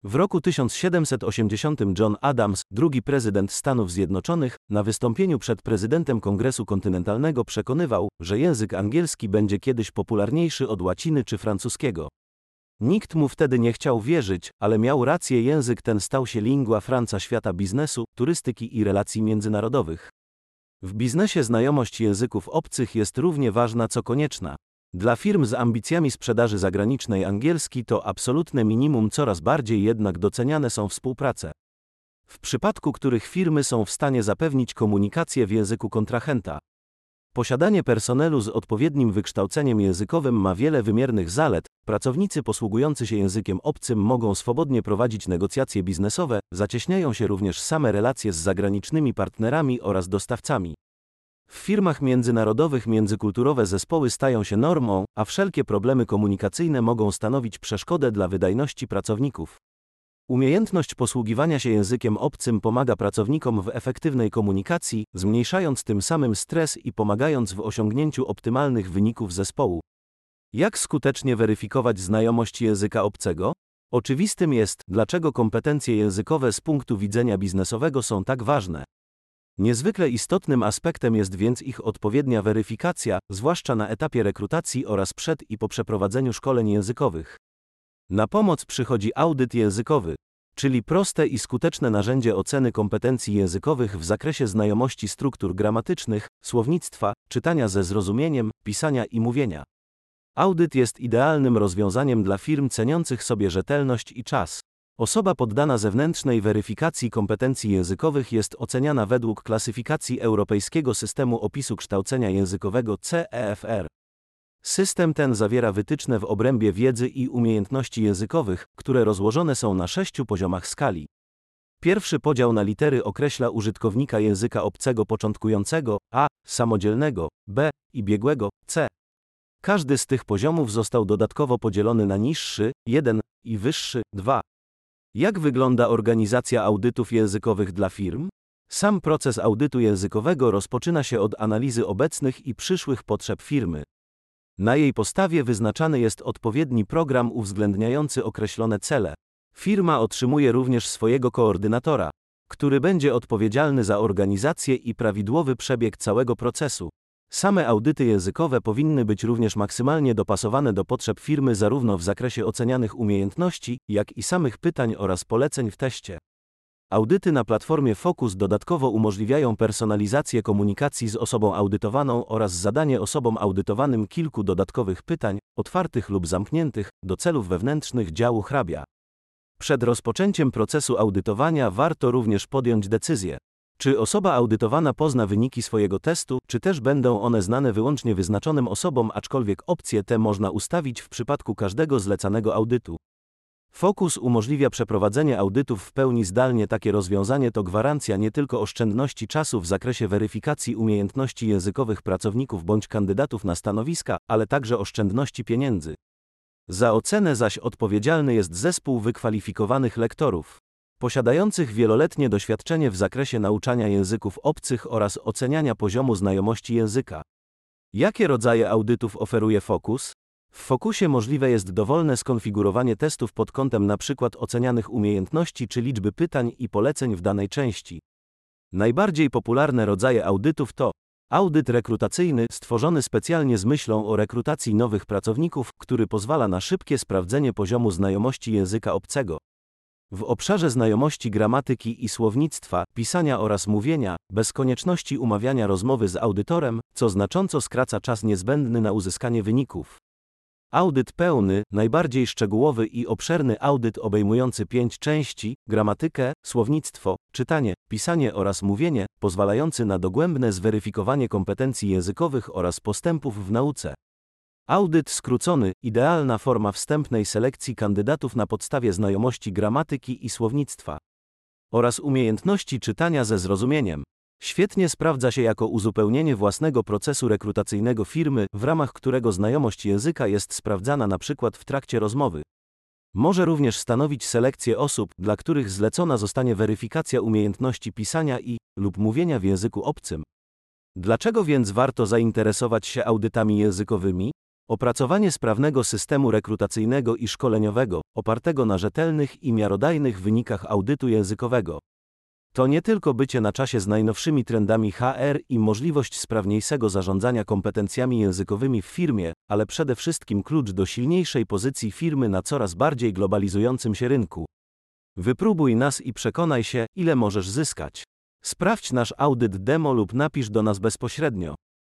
W roku 1780 John Adams, drugi prezydent Stanów Zjednoczonych, na wystąpieniu przed prezydentem Kongresu Kontynentalnego przekonywał, że język angielski będzie kiedyś popularniejszy od łaciny czy francuskiego. Nikt mu wtedy nie chciał wierzyć, ale miał rację, język ten stał się lingua franca świata biznesu, turystyki i relacji międzynarodowych. W biznesie znajomość języków obcych jest równie ważna co konieczna. Dla firm z ambicjami sprzedaży zagranicznej angielski to absolutne minimum, coraz bardziej jednak doceniane są współprace, w przypadku których firmy są w stanie zapewnić komunikację w języku kontrahenta. Posiadanie personelu z odpowiednim wykształceniem językowym ma wiele wymiernych zalet. Pracownicy posługujący się językiem obcym mogą swobodnie prowadzić negocjacje biznesowe, zacieśniają się również same relacje z zagranicznymi partnerami oraz dostawcami. W firmach międzynarodowych międzykulturowe zespoły stają się normą, a wszelkie problemy komunikacyjne mogą stanowić przeszkodę dla wydajności pracowników. Umiejętność posługiwania się językiem obcym pomaga pracownikom w efektywnej komunikacji, zmniejszając tym samym stres i pomagając w osiągnięciu optymalnych wyników zespołu. Jak skutecznie weryfikować znajomość języka obcego? Oczywistym jest, dlaczego kompetencje językowe z punktu widzenia biznesowego są tak ważne. Niezwykle istotnym aspektem jest więc ich odpowiednia weryfikacja, zwłaszcza na etapie rekrutacji oraz przed i po przeprowadzeniu szkoleń językowych. Na pomoc przychodzi audyt językowy, czyli proste i skuteczne narzędzie oceny kompetencji językowych w zakresie znajomości struktur gramatycznych, słownictwa, czytania ze zrozumieniem, pisania i mówienia. Audyt jest idealnym rozwiązaniem dla firm ceniących sobie rzetelność i czas. Osoba poddana zewnętrznej weryfikacji kompetencji językowych jest oceniana według klasyfikacji Europejskiego Systemu Opisu Kształcenia Językowego CEFR. System ten zawiera wytyczne w obrębie wiedzy i umiejętności językowych, które rozłożone są na 6 poziomach skali. Pierwszy podział na litery określa użytkownika języka obcego początkującego, A, samodzielnego, B i biegłego, C. Każdy z tych poziomów został dodatkowo podzielony na niższy, 1 i wyższy, 2. Jak wygląda organizacja audytów językowych dla firm? Sam proces audytu językowego rozpoczyna się od analizy obecnych i przyszłych potrzeb firmy. Na jej podstawie wyznaczany jest odpowiedni program uwzględniający określone cele. Firma otrzymuje również swojego koordynatora, który będzie odpowiedzialny za organizację i prawidłowy przebieg całego procesu. Same audyty językowe powinny być również maksymalnie dopasowane do potrzeb firmy zarówno w zakresie ocenianych umiejętności, jak i samych pytań oraz poleceń w teście. Audyty na platformie Focus dodatkowo umożliwiają personalizację komunikacji z osobą audytowaną oraz zadanie osobom audytowanym kilku dodatkowych pytań, otwartych lub zamkniętych, do celów wewnętrznych działu hrabia. Przed rozpoczęciem procesu audytowania warto również podjąć decyzję, czy osoba audytowana pozna wyniki swojego testu, czy też będą one znane wyłącznie wyznaczonym osobom, aczkolwiek opcje te można ustawić w przypadku każdego zlecanego audytu. Focus umożliwia przeprowadzenie audytów w pełni zdalnie. Takie rozwiązanie to gwarancja nie tylko oszczędności czasu w zakresie weryfikacji umiejętności językowych pracowników bądź kandydatów na stanowiska, ale także oszczędności pieniędzy. Za ocenę zaś odpowiedzialny jest zespół wykwalifikowanych lektorów, posiadających wieloletnie doświadczenie w zakresie nauczania języków obcych oraz oceniania poziomu znajomości języka. Jakie rodzaje audytów oferuje Focus? W Focusie możliwe jest dowolne skonfigurowanie testów pod kątem np. ocenianych umiejętności czy liczby pytań i poleceń w danej części. Najbardziej popularne rodzaje audytów to audyt rekrutacyjny, stworzony specjalnie z myślą o rekrutacji nowych pracowników, który pozwala na szybkie sprawdzenie poziomu znajomości języka obcego. W obszarze znajomości gramatyki i słownictwa, pisania oraz mówienia, bez konieczności umawiania rozmowy z audytorem, co znacząco skraca czas niezbędny na uzyskanie wyników. Audyt pełny, najbardziej szczegółowy i obszerny audyt obejmujący 5 części, gramatykę, słownictwo, czytanie, pisanie oraz mówienie, pozwalający na dogłębne zweryfikowanie kompetencji językowych oraz postępów w nauce. Audyt skrócony, idealna forma wstępnej selekcji kandydatów na podstawie znajomości gramatyki i słownictwa oraz umiejętności czytania ze zrozumieniem. Świetnie sprawdza się jako uzupełnienie własnego procesu rekrutacyjnego firmy, w ramach którego znajomość języka jest sprawdzana np. w trakcie rozmowy. Może również stanowić selekcję osób, dla których zlecona zostanie weryfikacja umiejętności pisania lub mówienia w języku obcym. Dlaczego więc warto zainteresować się audytami językowymi? Opracowanie sprawnego systemu rekrutacyjnego i szkoleniowego, opartego na rzetelnych i miarodajnych wynikach audytu językowego. To nie tylko bycie na czasie z najnowszymi trendami HR i możliwość sprawniejszego zarządzania kompetencjami językowymi w firmie, ale przede wszystkim klucz do silniejszej pozycji firmy na coraz bardziej globalizującym się rynku. Wypróbuj nas i przekonaj się, ile możesz zyskać. Sprawdź nasz audyt demo lub napisz do nas bezpośrednio.